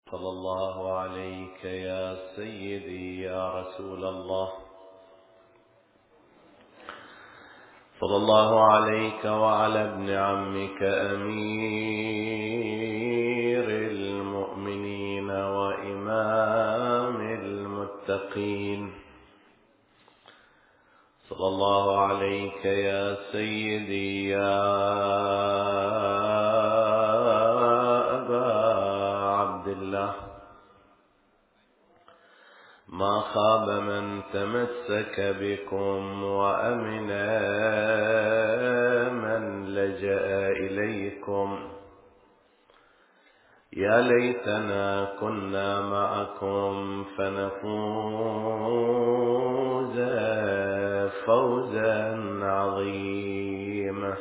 صلى الله عليك يا سيدي يا رسول الله. صلى الله عليك وعلى ابن عمك أمير المؤمنين وإمام المتقين. صلى الله عليك يا سيدي يا أبا عبد الله. ما خاب من تمسك بكم وأمن من لجأ إليكم. يا ليتنا كنا معكم فنفوز فوزا عظيما.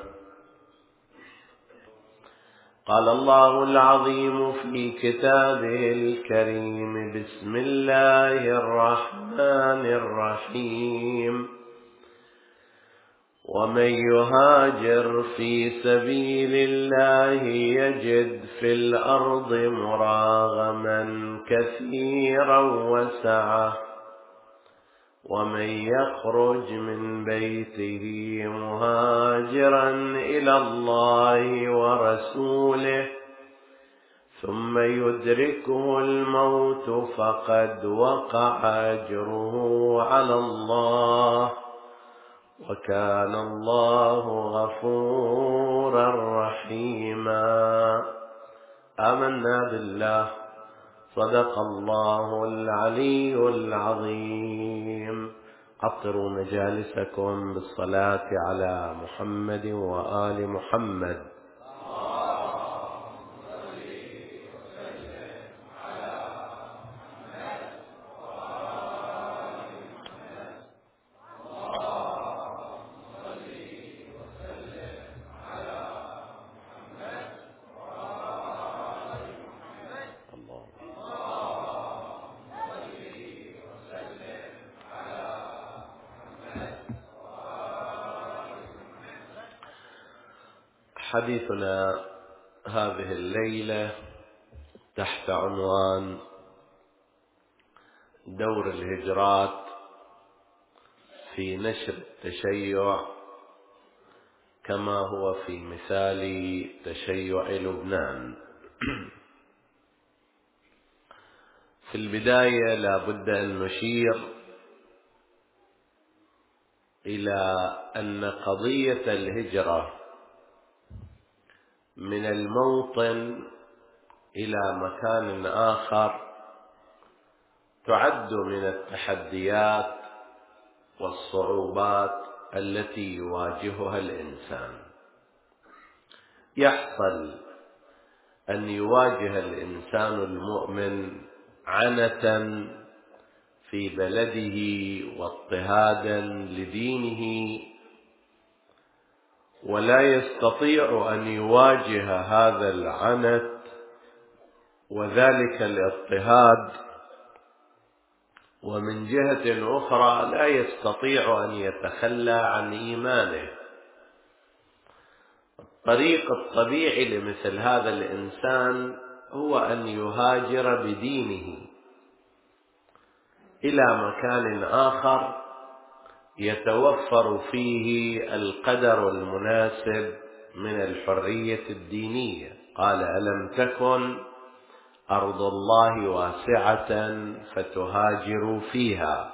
قال الله العظيم في كتابه الكريم: بسم الله الرحمن الرحيم. ومن يهاجر في سبيل الله يجد في الأرض مراغما كثيرا وسعة. ومن يخرج من بيته مهاجرا إلى الله ورسوله ثم يدركه الموت فقد وقع أجره على الله وكان الله غفورا رحيما. آمنا بالله. صدق الله العلي العظيم. عطروا مجالسكم بالصلاة على محمد وآل محمد. حديثنا هذه الليلة تحت عنوان دور الهجرات في نشر التشيع كما هو في مثال تشيع لبنان. في البداية لا بد أن نشير إلى أن قضية الهجرة من الموطن إلى مكان آخر تعد من التحديات والصعوبات التي يواجهها الإنسان. يحصل أن يواجه الإنسان المؤمن عنة في بلده واضطهادا لدينه، ولا يستطيع أن يواجه هذا العنت وذلك الاضطهاد، ومن جهة أخرى لا يستطيع أن يتخلى عن إيمانه. الطريق الطبيعي لمثل هذا الإنسان هو أن يهاجر بدينه إلى مكان آخر يتوفر فيه القدر المناسب من الحرية الدينية. قال: ألم تكن أرض الله واسعة فتهاجروا فيها.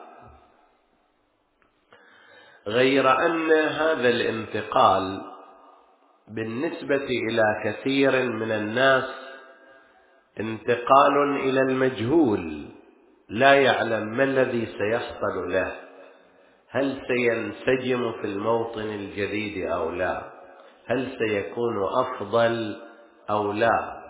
غير أن هذا الانتقال بالنسبة إلى كثير من الناس انتقال إلى المجهول، لا يعلم ما الذي سيحصل له، هل سينسجم في الموطن الجديد أو لا، هل سيكون أفضل أو لا.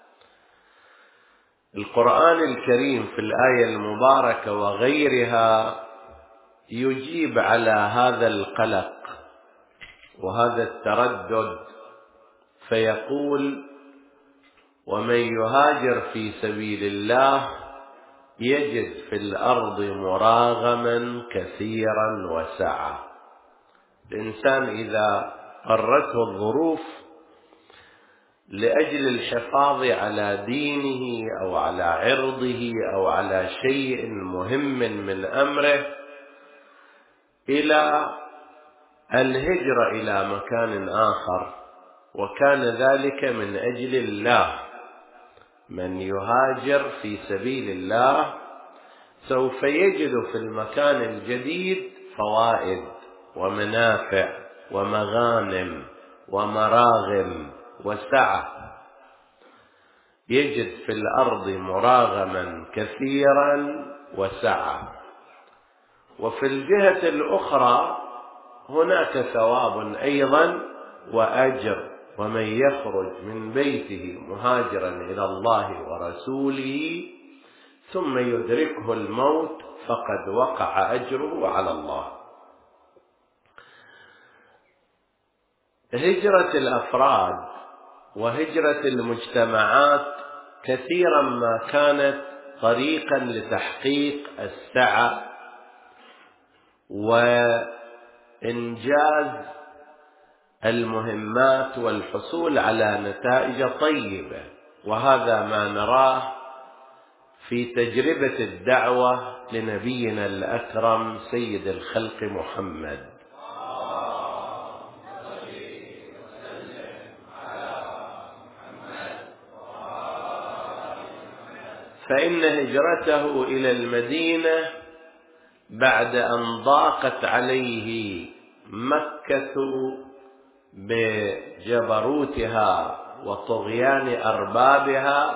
القرآن الكريم في الآية المباركة وغيرها يجيب على هذا القلق وهذا التردد فيقول: ومن يهاجر في سبيل الله يجد في الأرض مراغما كثيرا وسعة. الإنسان إذا قرته الظروف لأجل الحفاظ على دينه أو على عرضه أو على شيء مهم من أمره إلى الهجرة إلى مكان آخر، وكان ذلك من أجل الله. من يهاجر في سبيل الله سوف يجد في المكان الجديد فوائد ومنافع ومغانم ومراغم وسعة، يجد في الأرض مراغما كثيرا وسعة. وفي الجهة الأخرى هناك ثواب أيضا وأجر، ومن يخرج من بيته مهاجرا إلى الله ورسوله ثم يدركه الموت فقد وقع أجره على الله. هجرة الأفراد وهجرة المجتمعات كثيرا ما كانت طريقا لتحقيق السعة وإنجاز المهمات والحصول على نتائج طيبة، وهذا ما نراه في تجربة الدعوة لنبينا الأكرم سيد الخلق محمد. فإن هجرته إلى المدينة بعد أن ضاقت عليه مكة بجبروتها وطغيان أربابها،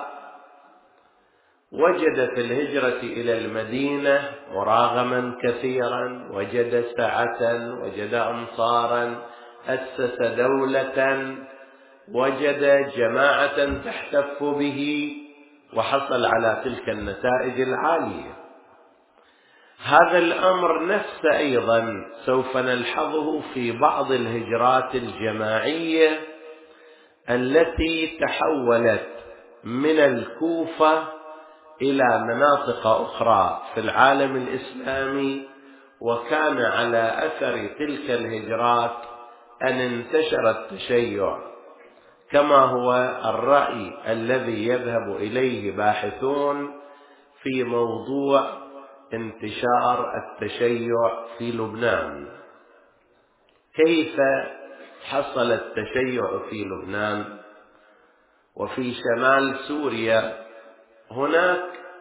وجد في الهجرة إلى المدينة مراغما كثيرا، وجد سعة، وجد أنصارا، أسس دولة، وجد جماعة تحتف به، وحصل على تلك النتائج العالية. هذا الأمر نفسه أيضا سوف نلحظه في بعض الهجرات الجماعية التي تحولت من الكوفة إلى مناطق أخرى في العالم الإسلامي، وكان على أثر تلك الهجرات أن انتشر التشيع، كما هو الرأي الذي يذهب إليه باحثون في موضوع انتشار التشيع في لبنان. كيف حصل التشيع في لبنان وفي شمال سوريا؟ هناك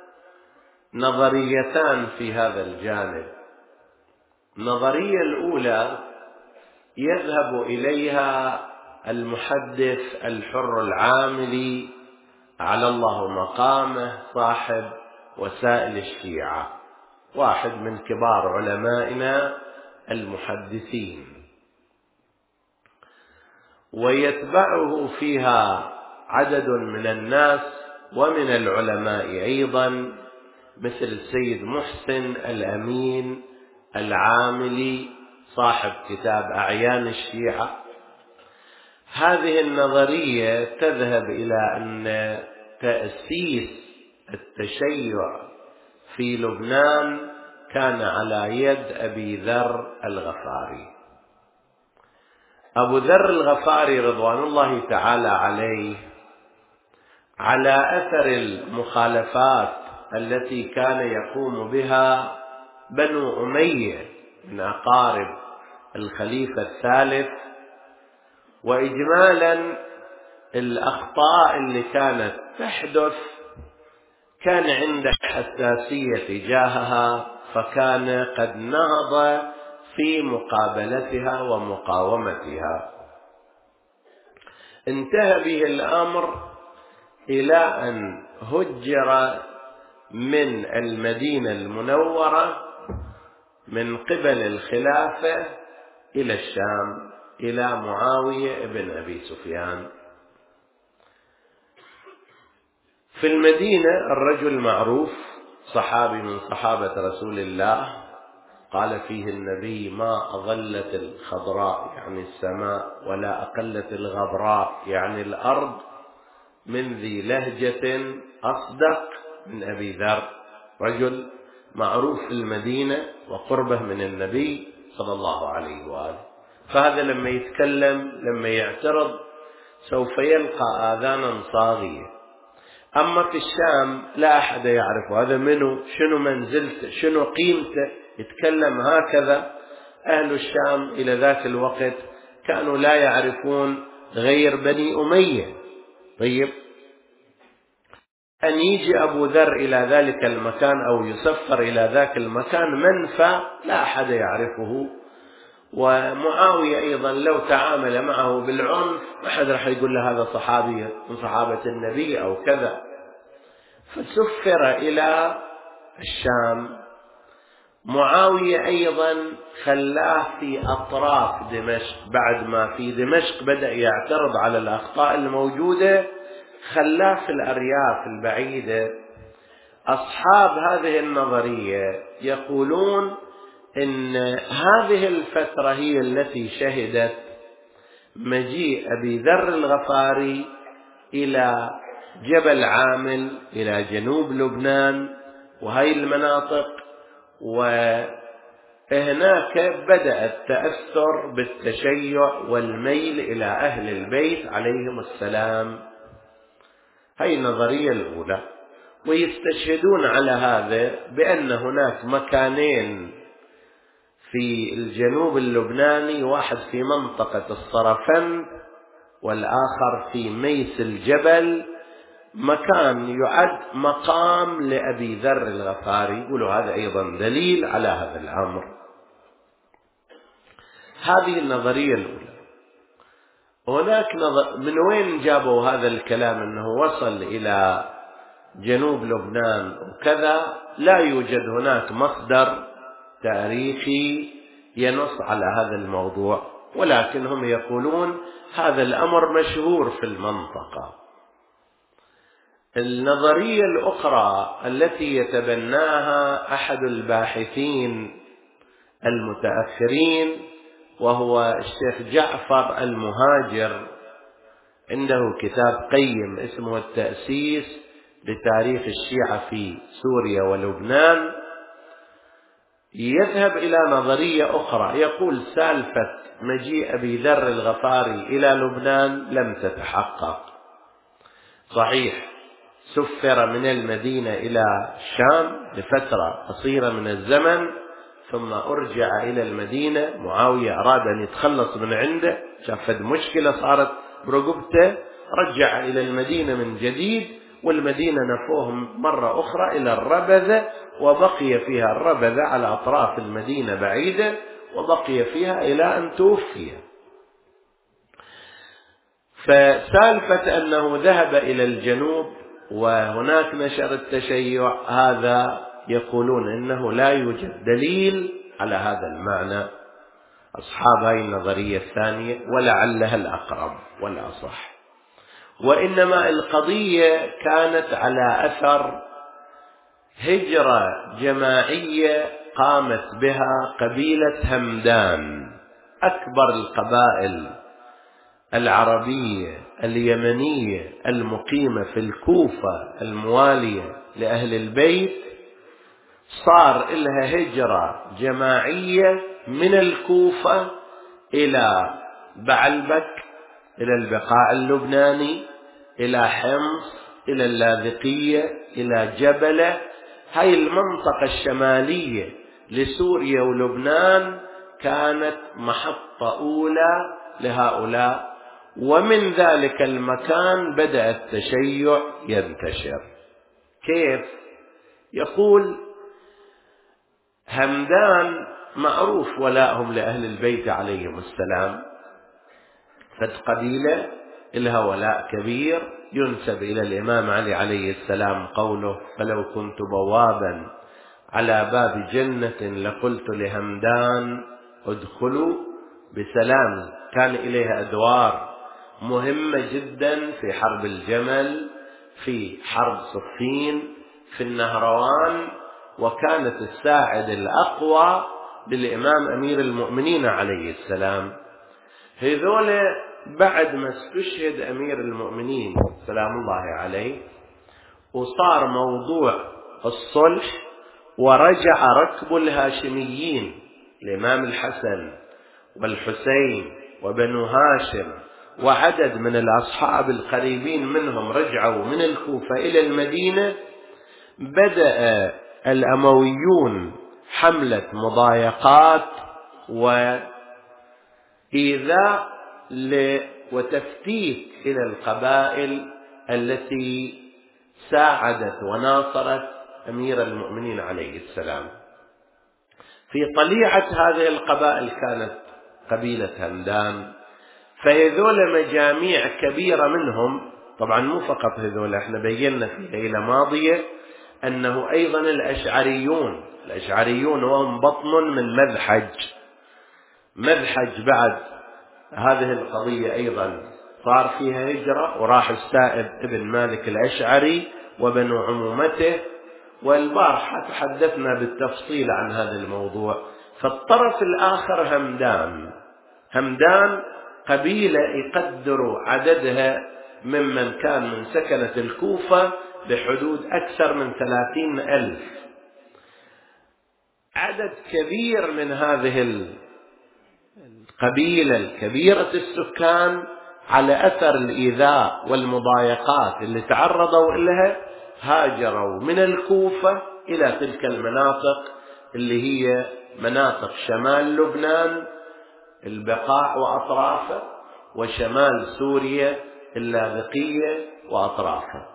نظريتان في هذا الجانب. النظرية الأولى يذهب إليها المحدث الحر العاملي على الله مقامه صاحب وسائل الشيعة، واحد من كبار علمائنا المحدثين، ويتبعه فيها عدد من الناس ومن العلماء أيضا، مثل السيد محسن الأمين العاملي صاحب كتاب أعيان الشيعة. هذه النظرية تذهب إلى أن تأسيس التشيع في لبنان كان على يد أبي ذر الغفاري. أبو ذر الغفاري رضوان الله تعالى عليه، على أثر المخالفات التي كان يقوم بها بنو أمية من أقارب الخليفة الثالث، وإجمالا الأخطاء اللي كانت تحدث، كان عنده حساسية تجاهها، فكان قد نهض في مقابلتها ومقاومتها. انتهى به الأمر إلى أن هجر من المدينة المنورة من قبل الخلافة إلى الشام إلى معاوية بن أبي سفيان. في المدينة الرجل معروف، صحابي من صحابة رسول الله، قال فيه النبي: ما أظلت الخضراء يعني السماء ولا أقلت الغبراء يعني الأرض من ذي لهجة أصدق من أبي ذر. رجل معروف في المدينة وقربه من النبي صلى الله عليه وآله. فهذا لما يتكلم، لما يعترض سوف يلقى آذانا صاغية. أما في الشام لا أحد يعرف هذا منه، شنو منزلته، شنو قيمته، يتكلم هكذا. أهل الشام إلى ذاك الوقت كانوا لا يعرفون غير بني أمية. طيب، أن يجي أبو ذر إلى ذلك المكان أو يسفر إلى ذاك المكان منفى لا أحد يعرفه. ومعاوية أيضا لو تعامل معه بالعنف ما حد راح يقول له هذا صحابي من صحابة النبي أو كذا. فسفر إلى الشام. معاوية أيضا خلاه في أطراف دمشق، بعد ما في دمشق بدأ يعترض على الأخطاء الموجودة خلاه في الأرياف البعيدة. أصحاب هذه النظرية يقولون إن هذه الفترة هي التي شهدت مجيء أبي ذر الغفاري إلى جبل عامل إلى جنوب لبنان وهي المناطق، وهناك بدأ التأثر بالتشيع والميل إلى أهل البيت عليهم السلام. هي النظرية الأولى. ويستشهدون على هذا بأن هناك مكانين في الجنوب اللبناني، واحد في منطقة الصرفند والآخر في ميس الجبل، مكان يعد مقام لأبي ذر الغفاري. يقولوا هذا أيضا دليل على هذا الأمر. هذه النظرية الأولى. هناك من وين جابوا هذا الكلام أنه وصل إلى جنوب لبنان وكذا؟ لا يوجد هناك مصدر تاريخي ينص على هذا الموضوع، ولكن هم يقولون هذا الأمر مشهور في المنطقة. النظرية الأخرى التي يتبناها أحد الباحثين المتأخرين وهو الشيخ جعفر المهاجر، عنده كتاب قيم اسمه التأسيس لتاريخ الشيعة في سوريا ولبنان، يذهب إلى نظرية أخرى. يقول سالفة مجيء أبي ذر الغفاري إلى لبنان لم تتحقق. صحيح سفر من المدينة إلى الشام لفترة قصيرة من الزمن ثم أرجع إلى المدينة. معاوية أراد أن يتخلص من عنده، شاف مشكلة صارت برقبته، رجع إلى المدينة من جديد، والمدينة نفوهم مرة أخرى إلى الربذة، وبقي فيها الربذة على أطراف المدينة بعيدة، وبقي فيها إلى أن توفي. فسالفة أنه ذهب إلى الجنوب وهناك نشر التشيع، هذا يقولون إنه لا يوجد دليل على هذا المعنى أصحاب هذه النظرية الثانية، ولعلها الأقرب والأصح. وإنما القضية كانت على أثر هجرة جماعية قامت بها قبيلة همدان، أكبر القبائل العربية اليمنية المقيمة في الكوفة الموالية لأهل البيت. صار لها هجرة جماعية من الكوفة إلى بعلبك، إلى البقاع اللبناني، إلى حمص، إلى اللاذقية، إلى جبلة. هاي المنطقة الشمالية لسوريا ولبنان كانت محطة أولى لهؤلاء، ومن ذلك المكان بدأ التشيع ينتشر. كيف؟ يقول همدان معروف ولاءهم لأهل البيت عليهم السلام، فالقبيلة لها ولاء كبير ينسب إلى الإمام علي عليه السلام قوله: فلو كنت بوابا على باب جنة لقلت لهمدان ادخلوا بسلام. كان إليها أدوار مهمة جدا في حرب الجمل، في حرب صفين، في النهروان، وكانت الساعد الأقوى للإمام أمير المؤمنين عليه السلام. هذول بعد ما استشهد أمير المؤمنين سلام الله عليه وصار موضوع الصلح، ورجع ركب الهاشميين الإمام الحسن والحسين وبنو هاشم وعدد من الأصحاب القريبين منهم رجعوا من الكوفة إلى المدينة، بدأ الأمويون حملة مضايقات وإيذاء وتفتيت إلى القبائل التي ساعدت وناصرت أمير المؤمنين عليه السلام. في طليعة هذه القبائل كانت قبيلة همدان، فهذول مجاميع كبيرة منهم، طبعا مو فقط هذول، احنا بينا في ليلة ماضية أنه أيضا الأشعريون وهم بطن من مذحج بعد هذه القضية أيضا صار فيها هجرة، وراح السائب ابن مالك الأشعري وبنو عمومته، والبارحة تحدثنا بالتفصيل عن هذا الموضوع. فالطرف الآخر همدان قبيلة يقدر عددها ممن كان من سكنة الكوفة بحدود أكثر من 30,000. عدد كبير من هذه القبيلة الكبيرة السكان على أثر الإيذاء والمضايقات اللي تعرضوا لها هاجروا من الكوفة إلى تلك المناطق اللي هي مناطق شمال لبنان البقاع وأطرافه، وشمال سوريا اللاذقية وأطرافه.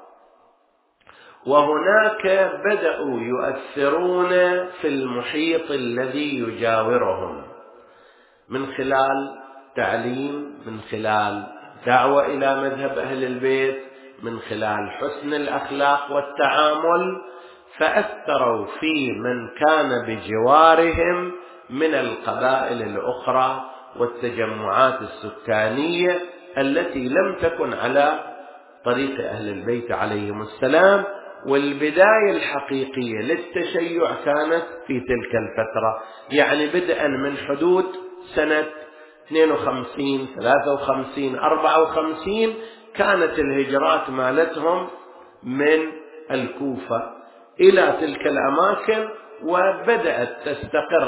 وهناك بدأوا يؤثرون في المحيط الذي يجاورهم من خلال تعليم، من خلال دعوة إلى مذهب أهل البيت، من خلال حسن الأخلاق والتعامل، فأثروا في من كان بجوارهم من القبائل الأخرى والتجمعات السكانية التي لم تكن على طريق أهل البيت عليهم السلام. والبداية الحقيقية للتشيع كانت في تلك الفترة، يعني بدءا من حدود سنة 52 53 54 كانت الهجرات مالتهم من الكوفة إلى تلك الأماكن، وبدأت تستقر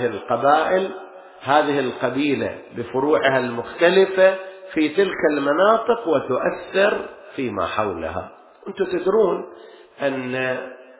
هذه القبيلة بفروعها المختلفة في تلك المناطق وتؤثر فيما حولها. أنتم تدرون أن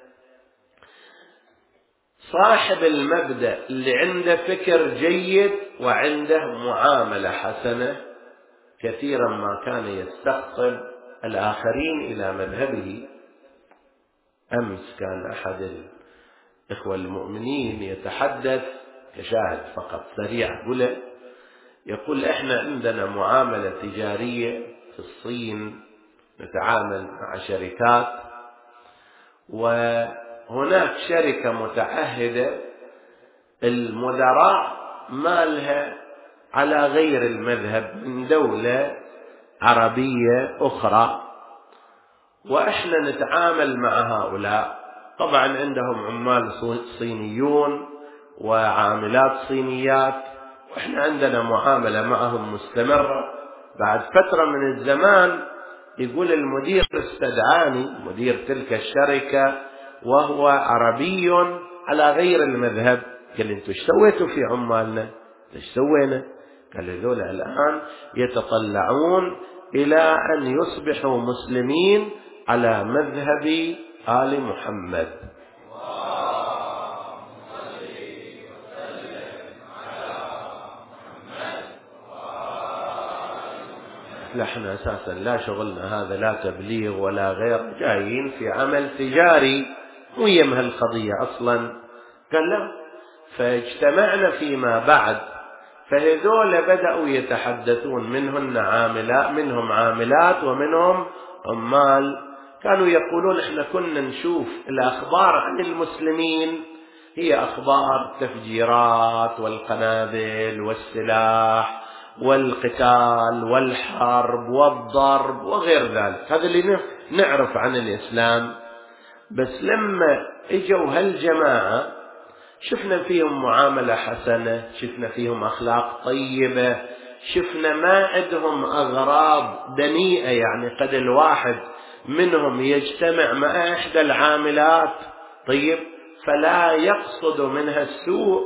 صاحب المبدأ اللي عنده فكر جيد وعنده معاملة حسنة كثيرا ما كان يستقطب الآخرين إلى مذهبه. أمس كان أحد الإخوة المؤمنين يتحدث كشاهد فقط سريع، يقول إحنا عندنا معاملة تجارية في الصين، نتعامل مع شركات، وهناك شركة متعهدة المدراء مالها على غير المذهب من دولة عربية أخرى، وإحنا نتعامل مع هؤلاء. طبعا عندهم عمال صينيون وعاملات صينيات، وإحنا عندنا معاملة معهم مستمرة. بعد فترة من الزمان يقول المدير استدعاني، مدير تلك الشركة وهو عربي على غير المذهب، قال انتوا ايش سويتوا في عمالنا؟ ايش سوينا؟ قال هذول الآن يتطلعون إلى أن يصبحوا مسلمين على مذهب آل محمد. احنا أساسا لا شغلنا هذا، لا تبليغ ولا غير، جايين في عمل تجاري مو يمها القضية أصلا. قال لا. فاجتمعنا فيما بعد، فهذول بدأوا يتحدثون، منهم عاملات ومنهم عمال، كانوا يقولون احنا كنا نشوف الأخبار عن المسلمين هي أخبار تفجيرات والقنابل والسلاح والقتال والحرب والضرب وغير ذلك، هذا اللي نعرف عن الإسلام. بس لما اجوا هالجماعة شفنا فيهم معاملة حسنة، شفنا فيهم أخلاق طيبة، شفنا ما عندهم أغراض دنيئة، يعني قد الواحد منهم يجتمع مع إحدى العاملات طيب فلا يقصد منها السوء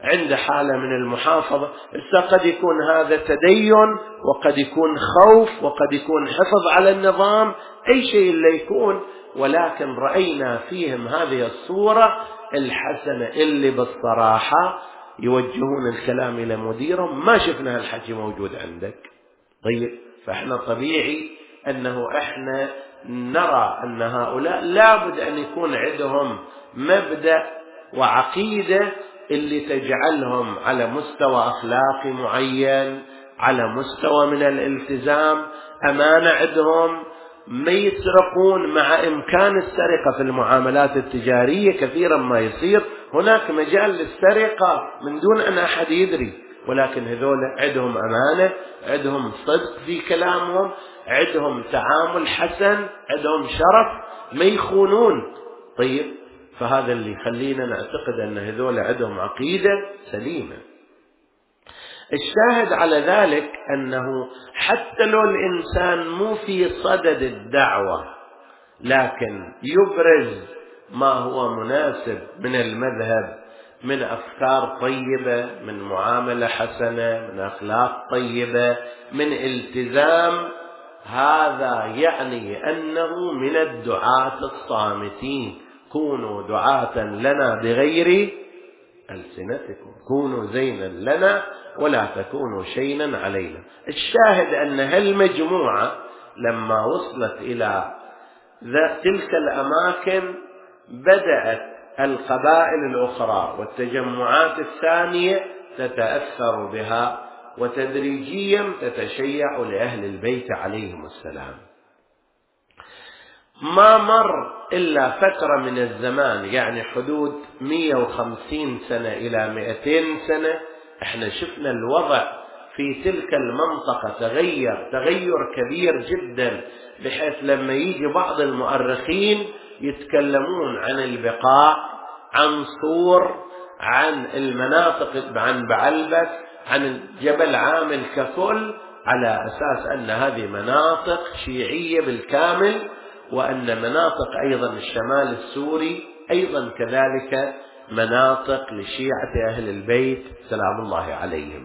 عنده حالة من المحافظة. قد يكون هذا تدين، وقد يكون خوف، وقد يكون حفظ على النظام، أي شيء اللي يكون، ولكن رأينا فيهم هذه الصورة الحسنة اللي بالصراحة يوجهون الكلام إلى مديرهم. ما شفنا هالحكي موجود عندك. طيب، فإحنا طبيعي أنه إحنا نرى أن هؤلاء لابد أن يكون عندهم مبدأ وعقيدة اللي تجعلهم على مستوى أخلاقي معين، على مستوى من الالتزام، أمانة عندهم، ما يسرقون، مع إمكان السرقة في المعاملات التجارية كثيرا ما يصير هناك مجال للسرقة من دون أن أحد يدري، ولكن هذول عندهم أمانة، عندهم صدق في كلامهم، عندهم تعامل حسن، عندهم شرف، ما يخونون. طيب، فهذا اللي يخلينا نعتقد أن هذول عندهم عقيدة سليمة. الشاهد على ذلك أنه حتى لو الإنسان مو في صدد الدعوة، لكن يبرز ما هو مناسب من المذهب، من أفكار طيبة، من معاملة حسنة، من أخلاق طيبة، من التزام، هذا يعني أنه من الدعاة الصامتين. كونوا دعاة لنا بغير ألسنتكم، كونوا زينا لنا ولا تكونوا شينا علينا. الشاهد أن هالمجموعة لما وصلت إلى تلك الأماكن بدأت القبائل الأخرى والتجمعات الثانية تتأثر بها، وتدريجيا تتشيع لأهل البيت عليهم السلام. ما مر إلا فترة من الزمان، يعني حدود 150 سنة إلى 200 سنة، احنا شفنا الوضع في تلك المنطقة تغير كبير جدا، بحيث لما يجي بعض المؤرخين يتكلمون عن البقاع، عن صور، عن المناطق، عن بعلبك، عن جبل عامل ككل، على أساس أن هذه مناطق شيعية بالكامل، وأن مناطق أيضا الشمال السوري أيضا كذلك مناطق لشيعة أهل البيت سلام الله عليهم.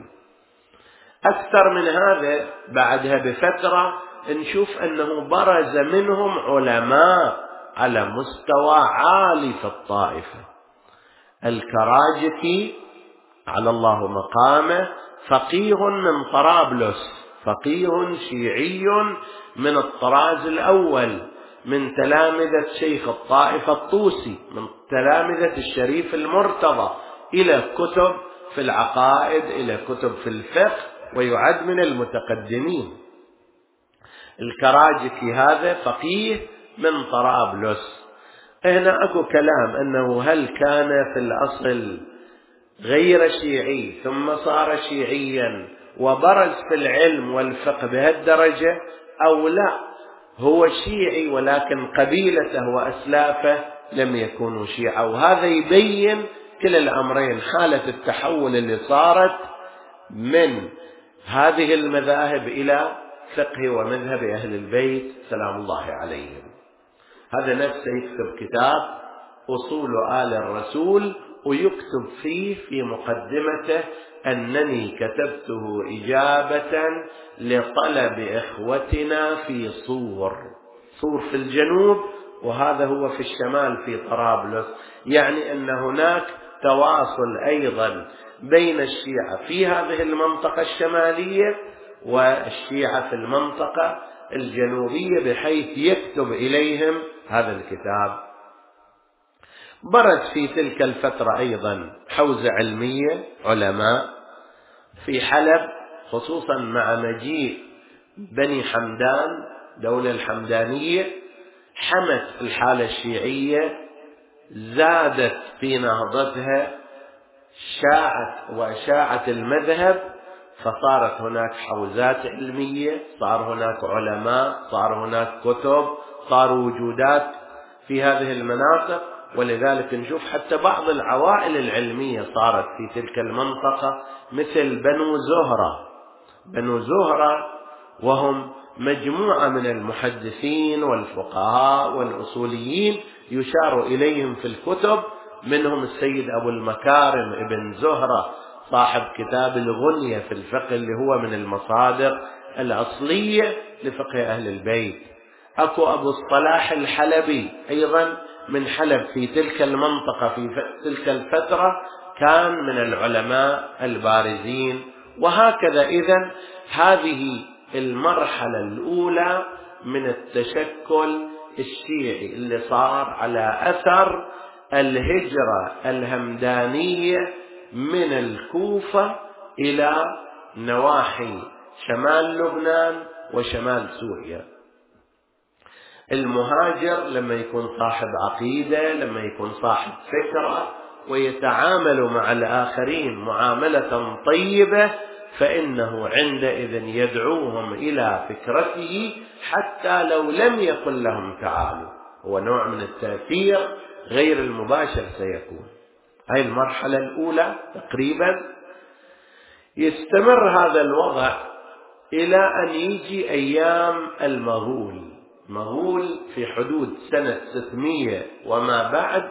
أكثر من هذا بعدها بفترة نشوف أنه برز منهم علماء على مستوى عالي في الطائفة. الكراجكي على الله مقامه فقيه من طرابلس، فقيه شيعي من الطراز الأول، من تلامذة شيخ الطائفة الطوسي، من تلامذة الشريف المرتضى، إلى كتب في العقائد، إلى كتب في الفقه، ويعد من المتقدمين. الكراجكي هذا فقيه من طرابلس. هنا أكو كلام أنه هل كان في الأصل غير شيعي ثم صار شيعيا وبرز في العلم والفقه بهالدرجة، أو لا هو شيعي ولكن قبيلته وأسلافه لم يكونوا شيعة. وهذا يبين كلا الأمرين، حالة التحول اللي صارت من هذه المذاهب إلى فقه ومذهب أهل البيت سلام الله عليهم. هذا نفسه يكتب كتاب أصول آل الرسول، ويكتب فيه في مقدمته أنني كتبته إجابة لطلب إخوتنا في صور في الجنوب، وهذا هو في الشمال في طرابلس. يعني أن هناك تواصل أيضا بين الشيعة في هذه المنطقة الشمالية والشيعة في المنطقة الجنوبية، بحيث يكتب إليهم هذا الكتاب. برز في تلك الفترة أيضا حوزة علمية، علماء في حلب، خصوصا مع مجيء بني حمدان، دولة الحمدانية، حمت الحالة الشيعية، زادت في نهضتها، شاعت وأشاعت المذهب، فصارت هناك حوزات علمية، صار هناك علماء، صار هناك كتب، صار وجودات في هذه المناطق. ولذلك نشوف حتى بعض العوائل العلمية صارت في تلك المنطقة، مثل بنو زهرة، وهم مجموعة من المحدثين والفقهاء والأصوليين يشار إليهم في الكتب منهم السيد أبو المكارم ابن زهرة صاحب كتاب الغنية في الفقه اللي هو من المصادر الأصلية لفقه أهل البيت. أكو أبو الصلاح الحلبي أيضا من حلب في تلك المنطقة في تلك الفترة، كان من العلماء البارزين. وهكذا. إذن هذه المرحلة الأولى من التشكل الشيعي اللي صار على أثر الهجرة الهمدانية من الكوفة إلى نواحي شمال لبنان وشمال سوريا. المهاجر لما يكون صاحب عقيدة، لما يكون صاحب فكرة ويتعامل مع الآخرين معاملة طيبة، فإنه عندئذ يدعوهم إلى فكرته حتى لو لم يقل لهم تعالوا. هو نوع من التأثير غير المباشر سيكون. هاي المرحلة الأولى تقريبا. يستمر هذا الوضع إلى أن يجي أيام المغول. المغول في حدود سنة 600 وما بعد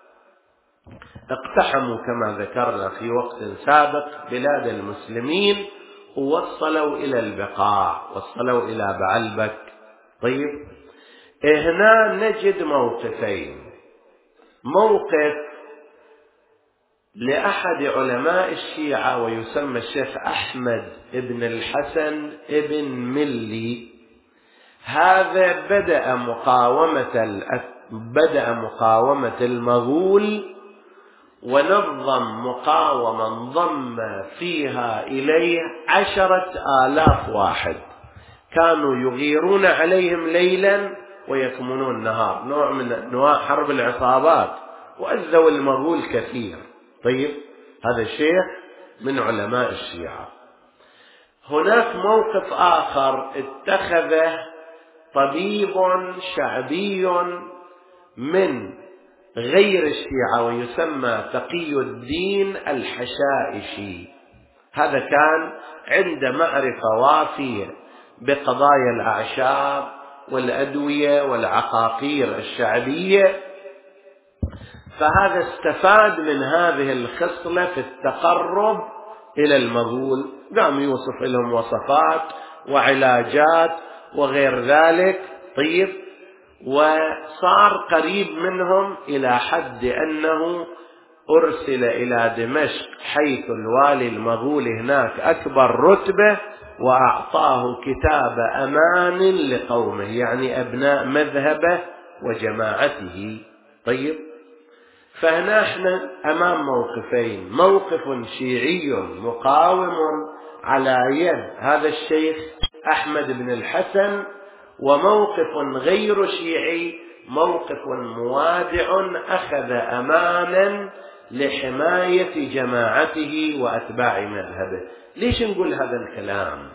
اقتحموا كما ذكرنا في وقت سابق بلاد المسلمين، ووصلوا إلى البقاع، وصلوا إلى بعلبك. طيب، هنا نجد موقفين. موقف لأحد علماء الشيعة ويسمى الشيخ أحمد بن الحسن بن ملي. هذا بدأ مقاومة المغول، ونظم مقاومة انضم فيها إليه 10,000 واحد، كانوا يغيرون عليهم ليلا ويكمنون نهار، نوع من أنواع حرب العصابات، وأذوا المغول كثير. طيب، هذا الشيخ من علماء الشيعة. هناك موقف آخر اتخذه طبيب شعبي من غير الشيعة ويسمى تقي الدين الحشائشي. هذا كان عنده معرفة وافية بقضايا الأعشاب والأدوية والعقاقير الشعبية، فهذا استفاد من هذه الخصلة في التقرب إلى المغول، قام يوصف لهم وصفات وعلاجات وغير ذلك. طيب، وصار قريب منهم إلى حد أنه أرسل إلى دمشق، حيث الوالي المغولي هناك أكبر رتبة، وأعطاه كتاب أمان لقومه، يعني أبناء مذهبه وجماعته. طيب، فهنا احنا أمام موقفين: موقف شيعي مقاوم على يد هذا الشيخ أحمد بن الحسن، وموقف غير شيعي، موقف موادع أخذ أمانا لحماية جماعته وأتباع مذهبه. ليش نقول هذا الكلام؟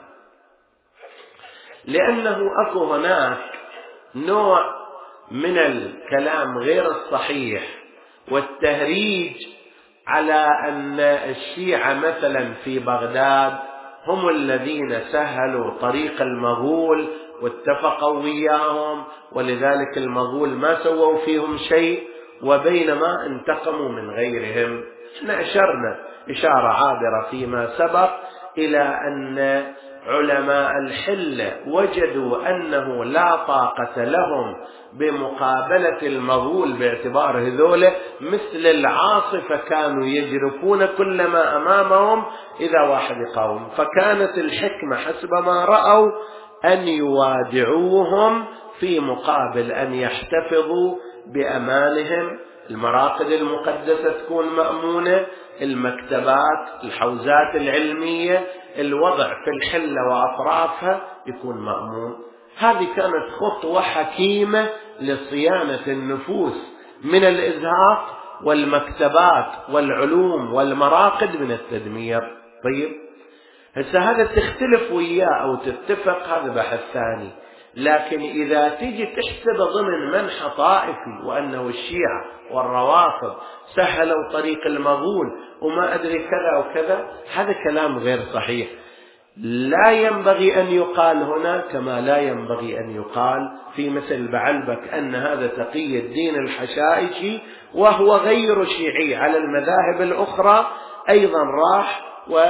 لأنه أكو هناك نوع من الكلام غير الصحيح والتهريج على أن الشيعة مثلا في بغداد هم الذين سهلوا طريق المغول واتفقوا وياهم، ولذلك المغول ما سووا فيهم شيء، وبينما انتقموا من غيرهم. احنا أشرنا إشارة عابرة فيما سبق إلى أن علماء الحلة وجدوا أنه لا طاقة لهم بمقابلة المغول، باعتبار هذول مثل العاصفة كانوا يجرفون كل ما أمامهم إذا واحد يقاوم، فكانت الحكمة حسب ما رأوا أن يوادعوهم في مقابل أن يحتفظوا بأمانهم. المراقد المقدسة تكون مأمونة، المكتبات، الحوزات العلمية، الوضع في الحلة وأطرافها يكون مأمون. هذه كانت خطوة حكيمة لصيانة النفوس من الإزهاق، والمكتبات والعلوم والمراقد من التدمير. طيب، هسه هذا تختلف وياه أو تتفق، هذا بحث ثاني. لكن إذا تيجي تحسب ضمن منحى طائفي وأنه الشيعة والروافض سهلوا طريق المغول وما أدري كذا وكذا، هذا كلام غير صحيح. لا ينبغي أن يقال هنا كما لا ينبغي أن يقال في مثل بعلبك أن هذا تقي الدين الحشائشي وهو غير شيعي على المذاهب الأخرى، أيضا راح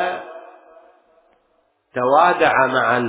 وتوادع مع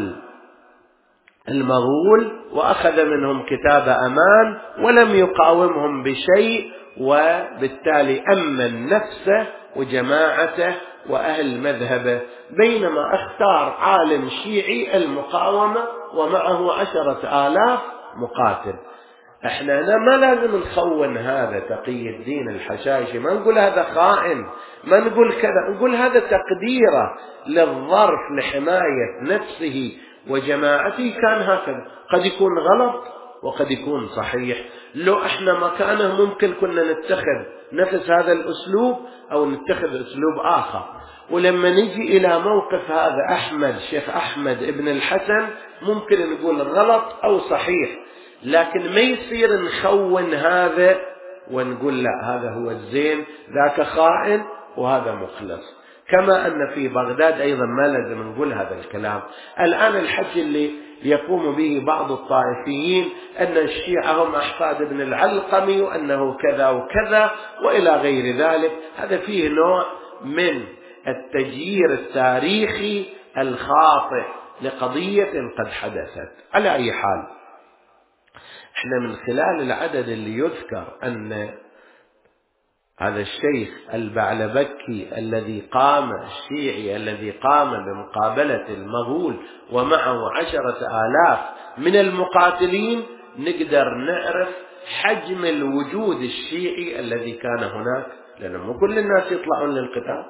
المغول وأخذ منهم كتاب أمان ولم يقاومهم بشيء، وبالتالي أمن نفسه وجماعته وأهل مذهبه، بينما اختار عالم شيعي المقاومة ومعه 10,000 مقاتل. احنا ما لازم نخون هذا تقي الدين الحشاشي، ما نقول هذا خائن، ما نقول كذا، نقول هذا تقديره للظرف لحماية نفسه وجماعته كان هكذا. قد يكون غلط وقد يكون صحيح. لو احنا مكانه ممكن كنا نتخذ نفس هذا الأسلوب أو نتخذ أسلوب آخر. ولما نجي إلى موقف هذا شيخ أحمد ابن الحسن ممكن نقول غلط أو صحيح، لكن ما يصير نخون هذا ونقول لا هذا هو الزين ذاك خائن وهذا مخلص. كما أن في بغداد أيضا ما لازم نقول هذا الكلام. الآن الحكي اللي يقوم به بعض الطائفيين أن الشيعة هم أحفاد ابن العلقمي وأنه كذا وكذا وإلى غير ذلك، هذا فيه نوع من التجيير التاريخي الخاطئ لقضية قد حدثت. على أي حال، احنا من خلال العدد اللي يذكر أن هذا الشيخ البعلبكي الشيعي الذي قام بمقابلة المغول ومعه 10,000 من المقاتلين، نقدر نعرف حجم الوجود الشيعي الذي كان هناك، لأنه مو كل الناس يطلعون للقتال.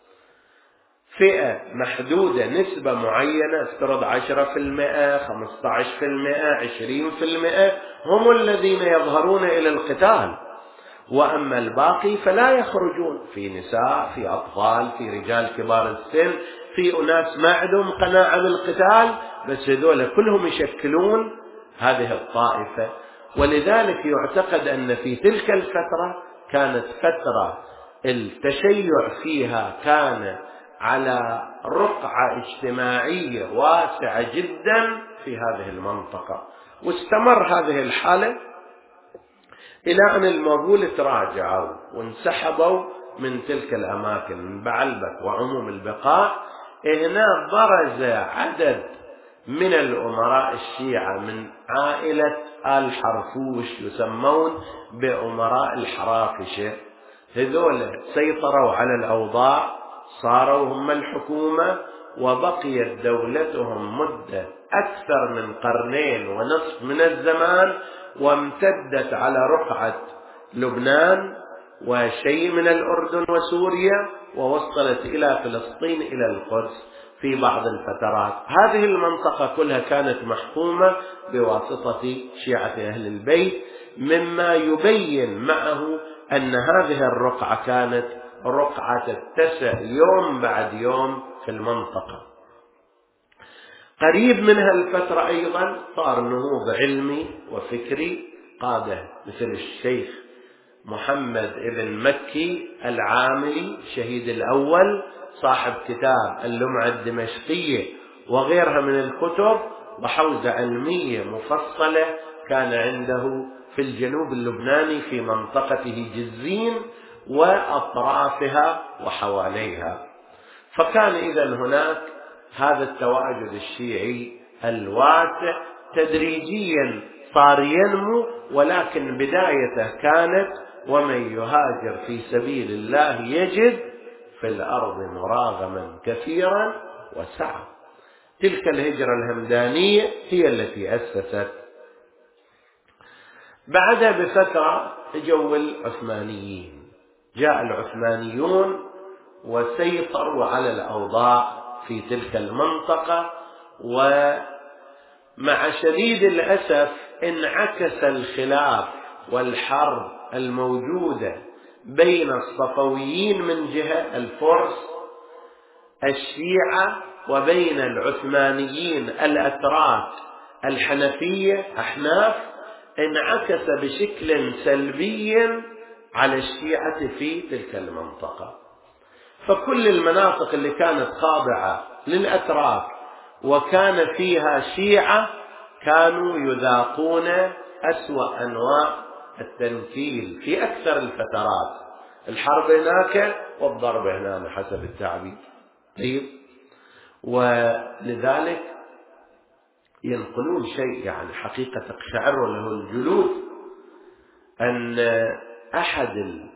فئة محدودة، نسبة معينة، افترض 10%، 15%، 20% هم الذين يظهرون إلى القتال، وأما الباقي فلا يخرجون، في نساء، في أطفال، في رجال كبار السن، في أناس ما عندهم قناعة بالقتال، بس هذول كلهم يشكلون هذه الطائفة. ولذلك يعتقد أن في تلك الفترة كانت فترة التشيع فيها كان على رقعة اجتماعية واسعة جدا في هذه المنطقة، واستمر هذه الحالة إلى أن المغول تراجعوا وانسحبوا من تلك الأماكن، من بعلبك وعموم البقاع. هنا برز عدد من الأمراء الشيعة من عائلة آل حرفوش يسمون بأمراء الحرافشة، هذول سيطروا على الأوضاع، صاروا هم الحكومة، وبقيت دولتهم مدة أكثر من 2.5 قرن من الزمان، وامتدت على رقعة لبنان وشيء من الأردن وسوريا، ووصلت إلى فلسطين إلى القدس في بعض الفترات. هذه المنطقة كلها كانت محكومة بواسطة شيعة أهل البيت، مما يبين معه أن هذه الرقعة كانت رقعة تتسع يوم بعد يوم في المنطقة. قريب منها الفترة أيضا صار نهوض علمي وفكري قاده مثل الشيخ محمد ابن مكي العاملي شهيد الأول صاحب كتاب اللمعة الدمشقية وغيرها من الكتب، وحوزة علمية مفصلة كان عنده في الجنوب اللبناني في منطقته جزين وأطرافها وحواليها. فكان إذن هناك هذا التواجد الشيعي الواسع تدريجيا صار ينمو، ولكن بدايته كانت ومن يهاجر في سبيل الله يجد في الأرض مراغما كثيرا وسعة. تلك الهجرة الهمدانية هي التي أسست. بعدها بفترة جو العثمانيين، جاء العثمانيون وسيطروا على الأوضاع في تلك المنطقة، ومع شديد الأسف انعكس الخلاف والحرب الموجودة بين الصفويين من جهة الفرس الشيعة وبين العثمانيين الأتراك الحنفية أحناف، انعكس بشكل سلبي على الشيعة في تلك المنطقة. فكل المناطق اللي كانت خاضعة للأتراك وكان فيها شيعة كانوا يذاقون أسوأ أنواع التنكيل في أكثر الفترات، الحرب هناك والضرب هنا حسب التعبير. طيب، ولذلك ينقلون شيء يعني حقيقة تقشعر له الجلود، أن أحد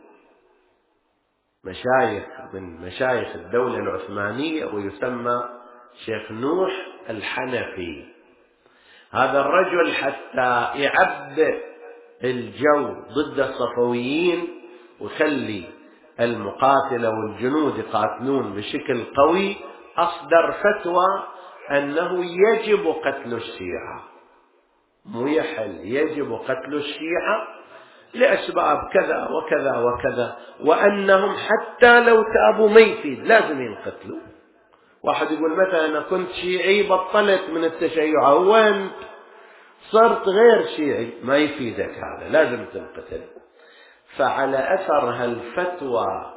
المشايخ من مشايخ الدولة العثمانية ويسمى شيخ نوح الحنفي، هذا الرجل حتى يعبئ الجو ضد الصفويين ويخلي المقاتلة والجنود يقاتلون بشكل قوي، أصدر فتوى أنه يجب قتل الشيعة، مو يحل، يجب قتل الشيعة لأسباب كذا وكذا وكذا، وأنهم حتى لو تابوا ما يفيد، لازم ينقتلوا. واحد يقول مثلا أنا كنت شيعي بطلت من التشيع، وين صرت غير شيعي، ما يفيدك هذا، لازم تنقتل. فعلى أثر هالفتوى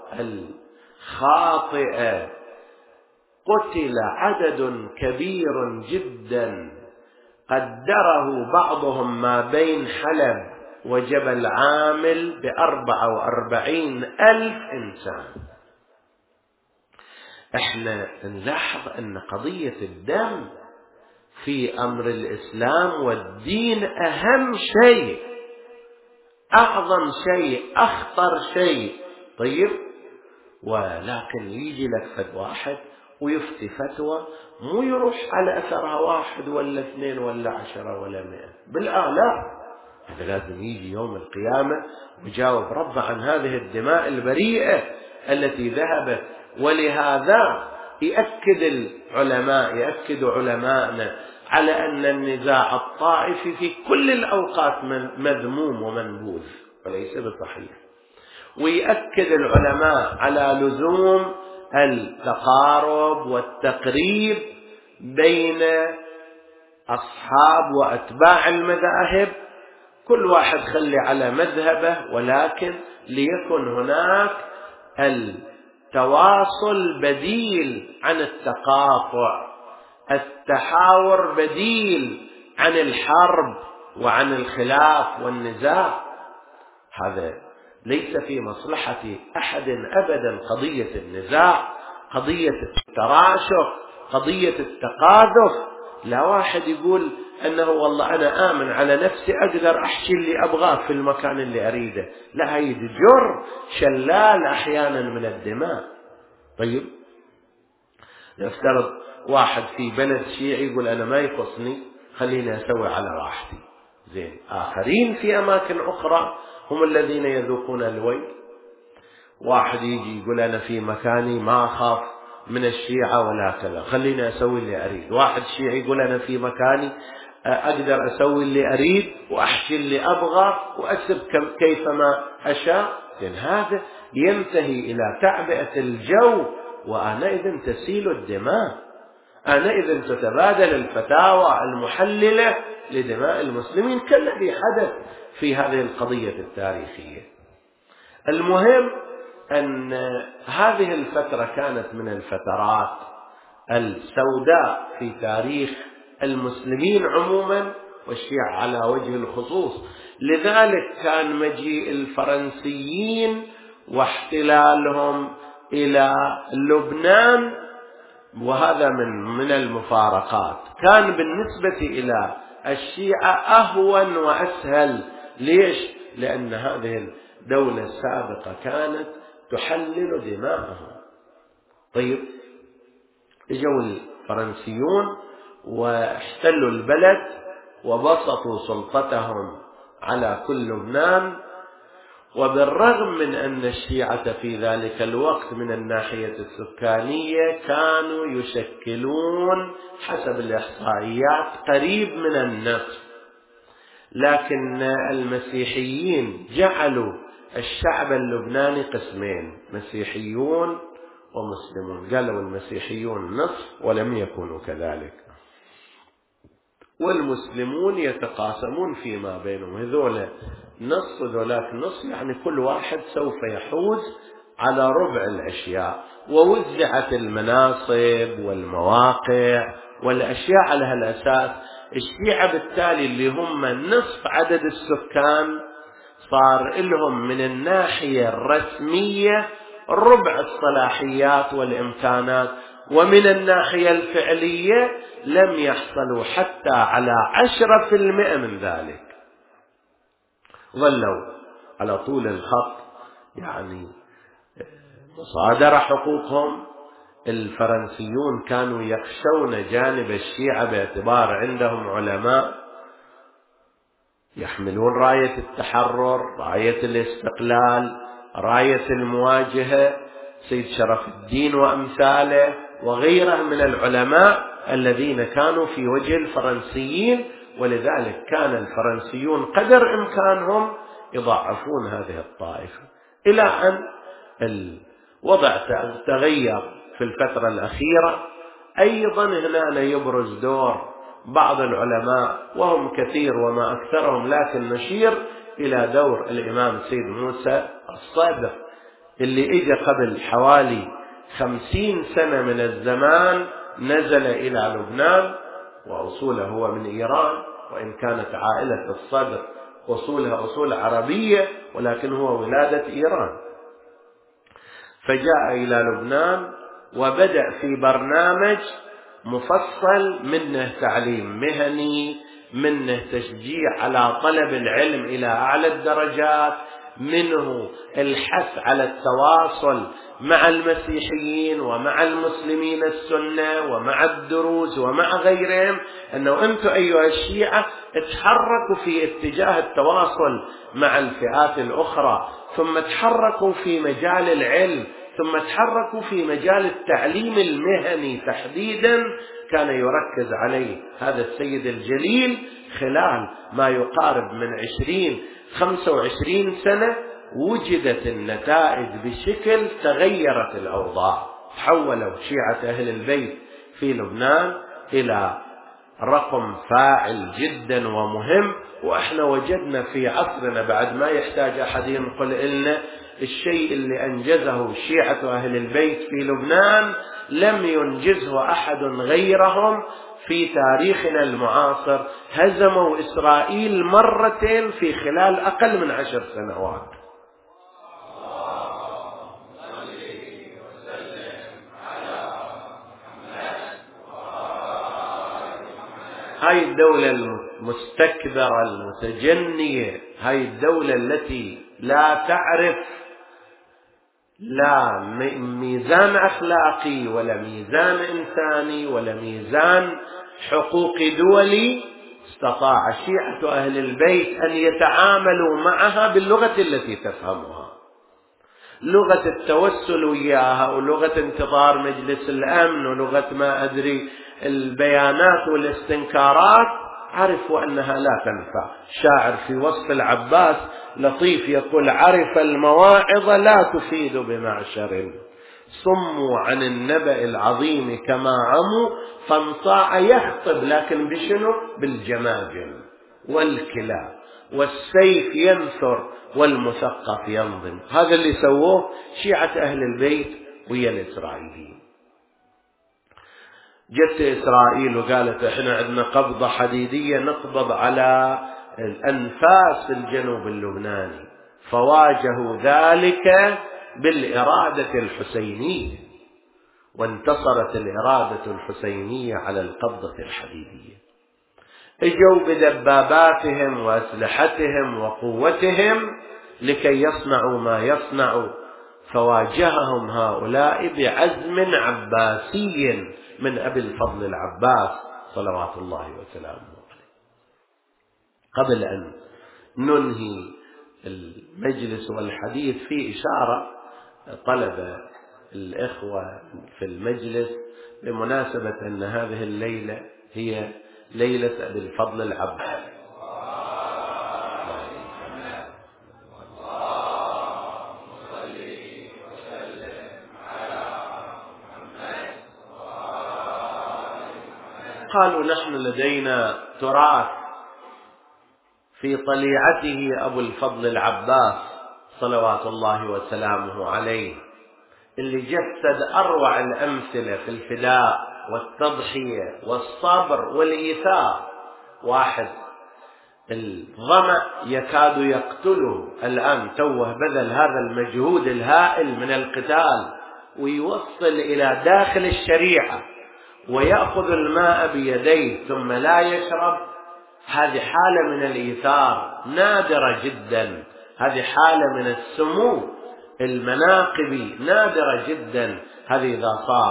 الخاطئة قتل عدد كبير جدا قدره بعضهم ما بين حلب وجبل عامل ب44,000 إنسان. احنا نلاحظ أن قضية الدم في أمر الإسلام والدين أهم شيء، أعظم شيء، أخطر شيء. طيب، ولكن يجي لك فد واحد ويفتي فتوى مو يروح على أثرها 1 ولا 2 ولا 10 ولا 100 بالآلاف، هذا لازم يجي يوم القيامة ويجاوب رب عن هذه الدماء البريئة التي ذهبت. ولهذا يؤكد علماءنا على أن النزاع الطائفي في كل الأوقات مذموم ومنبوذ وليس بصحيح، ويؤكد العلماء على لزوم التقارب والتقريب بين أصحاب وأتباع المذاهب، كل واحد خلي على مذهبه، ولكن ليكن هناك التواصل بديل عن التقاطع، التحاور بديل عن الحرب وعن الخلاف والنزاع. هذا ليس في مصلحة أحد أبدا، قضية النزاع، قضية التراشق، قضية التقاذف. لا واحد يقول أنه والله أنا آمن على نفسي أقدر أحشي اللي أبغاه في المكان اللي أريده، لا، هي جر شلال أحيانا من الدماء. طيب، نفترض واحد في بلد شيعي يقول أنا ما يخصني، خليني أسوي على راحتي، زين، آخرين في أماكن أخرى هم الذين يذوقون الويل. واحد يجي يقول أنا في مكاني ما أخاف من الشيعة ولا كذا، خليني أسوي اللي أريد. واحد شيعي يقول أنا في مكاني أقدر أسوي اللي أريد وأحشي اللي أبغى وأكسب كيفما أشاء. لأن هذا ينتهي إلى تعبئة الجو، وآنئذ تسيل الدماء، آنئذ تتبادل الفتاوى المحللة لدماء المسلمين كالذي حدث في هذه القضية التاريخية. المهم أن هذه الفترة كانت من الفترات السوداء في تاريخ المسلمين عموما والشيعة على وجه الخصوص. لذلك كان مجيء الفرنسيين واحتلالهم إلى لبنان، وهذا من المفارقات، كان بالنسبة إلى الشيعة أهون وأسهل. ليش؟ لأن هذه الدولة السابقة كانت تحلل دماءهم. طيب، اجوا الفرنسيون واحتلوا البلد وبسطوا سلطتهم على كل لبنان، وبالرغم من أن الشيعة في ذلك الوقت من الناحية السكانية كانوا يشكلون حسب الإحصائيات قريب من النصف، لكن المسيحيين جعلوا الشعب اللبناني قسمين، مسيحيون ومسلمون. قالوا المسيحيون نصف ولم يكونوا كذلك، والمسلمون يتقاسمون فيما بينهم، هذول نص وذولاك نص، يعني كل واحد سوف يحوز على ربع الأشياء، ووزعت المناصب والمواقع والأشياء على هالأساس. الشيعة بالتالي اللي هم نصف عدد السكان صار لهم من الناحية الرسمية ربع الصلاحيات والإمكانات، ومن الناحية الفعلية لم يحصلوا حتى على 10% من ذلك. ظلوا على طول الخط يعني مصادرة حقوقهم. الفرنسيون كانوا يخشون جانب الشيعة باعتبار عندهم علماء يحملون راية التحرر، راية الاستقلال، راية المواجهة، سيد شرف الدين وأمثاله وغيره من العلماء الذين كانوا في وجه الفرنسيين، ولذلك كان الفرنسيون قدر إمكانهم يضعفون هذه الطائفة، إلى أن الوضع تغير في الفترة الأخيرة. أيضا هنا يبرز دور بعض العلماء وهم كثير وما أكثرهم، لكن نشير إلى دور الإمام سيد موسى الصادق اللي إجا قبل حوالي 50 سنة من الزمان، نزل إلى لبنان، وأصوله هو من إيران، وإن كانت عائلة الصدر أصولها أصول عربية ولكن هو ولادة إيران. فجاء إلى لبنان وبدأ في برنامج مفصل، منه تعليم مهني، منه تشجيع على طلب العلم إلى أعلى الدرجات، منه الحث على التواصل مع المسيحيين ومع المسلمين السنة ومع الدروز ومع غيرهم، أنه أنتم أيها الشيعة اتحركوا في اتجاه التواصل مع الفئات الأخرى، ثم تحركوا في مجال العلم، ثم تحركوا في مجال التعليم المهني تحديدا. كان يركز عليه هذا السيد الجليل خلال ما يقارب من 20-25 سنة. وجدت النتائج بشكل تغيرت الأوضاع، تحولوا شيعة أهل البيت في لبنان إلى رقم فاعل جدا ومهم. وإحنا وجدنا في عصرنا بعد ما يحتاج أحد ينقل لنا الشيء اللي أنجزه شيعة أهل البيت في لبنان لم ينجزه أحد غيرهم في تاريخنا المعاصر. هزموا إسرائيل مرتين في خلال أقل من 10 سنوات. هاي الدولة المستكبرة المتجنية، هاي الدولة التي لا تعرف لا ميزان أخلاقي ولا ميزان إنساني ولا ميزان حقوقي دولي، استطاع شيعة أهل البيت أن يتعاملوا معها باللغة التي تفهمها، لغة التوسل وياها، ولغة انتظار مجلس الأمن، ولغة ما أدري البيانات والاستنكارات. عرفوا أنها لا تنفع. شاعر في وصف العباس لطيف يقول: عرف المواعظ لا تفيد بمعشر، صموا عن النبأ العظيم كما عموا، فانصاع يخطب لكن بشنو؟ بالجماجم والكلاب والسيف ينثر والمثقف ينظم. هذا اللي سووه شيعة أهل البيت ويا الإسرائيليين. جت إسرائيل وقالت: احنا عندنا قبضة حديدية نقبض على الأنفاس الجنوب اللبناني، فواجهوا ذلك بالإرادة الحسينية، وانتصرت الإرادة الحسينية على القبضة الحديدية. اجوا بدباباتهم وأسلحتهم وقوتهم لكي يصنعوا ما يصنعوا، فواجههم هؤلاء بعزم عباسي من أبي الفضل العباس صلوات الله وسلامه عليه. قبل أن ننهي المجلس والحديث في إشارة طلب الإخوة في المجلس بمناسبة أن هذه الليلة هي ليلة أبي الفضل العباس، قالوا: نحن لدينا تراث في طليعته أبو الفضل العباس صلوات الله وسلامه عليه، اللي جسد أروع الأمثلة في الفداء والتضحية والصبر والإيثار. واحد الظمأ يكاد يقتله الآن، توه بذل هذا المجهود الهائل من القتال ويوصل إلى داخل الشريعة ويأخذ الماء بيديه ثم لا يشرب. هذه حالة من الإيثار نادرة جدا، هذه حالة من السمو المناقبي نادرة جدا. هذه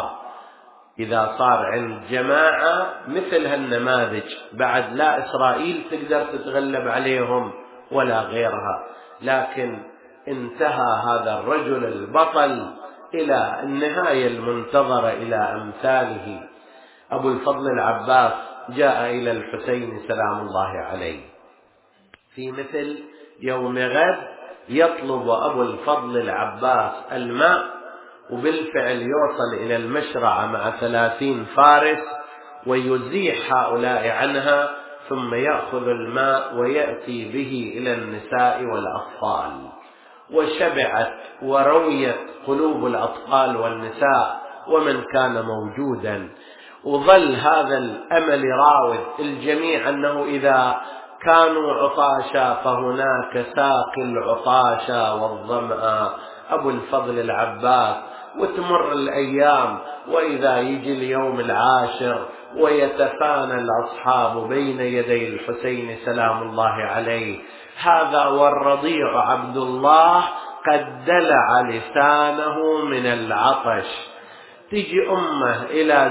إذا صار عند جماعة مثل هالنماذج بعد لا إسرائيل تقدر تتغلب عليهم ولا غيرها. لكن انتهى هذا الرجل البطل إلى النهاية المنتظرة إلى أمثاله. أبو الفضل العباس جاء إلى الحسين سلام الله عليه في مثل يوم غد، يطلب أبو الفضل العباس الماء، وبالفعل يوصل إلى المشرعة مع 30 فارس ويزيح هؤلاء عنها، ثم يأخذ الماء ويأتي به إلى النساء والأطفال. وشبعت ورويت قلوب الأطفال والنساء ومن كان موجودا. وظل هذا الأمل راود الجميع أنه إذا كانوا عطاشا فهناك ساقي العطاشا والظمأ أبو الفضل العباس. وتمر الأيام وإذا يجي اليوم العاشر ويتفانى الأصحاب بين يدي الحسين سلام الله عليه. هذا والرضيع عبد الله قد دلع لسانه من العطش. تجي أمه إلى